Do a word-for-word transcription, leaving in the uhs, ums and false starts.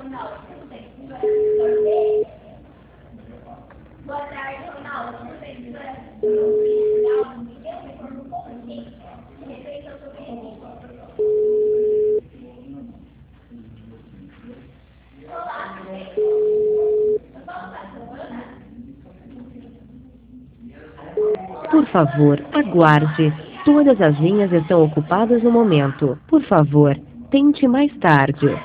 Por favor, aguarde. Todas as linhas estão ocupadas no momento. Por favor, tente mais tarde.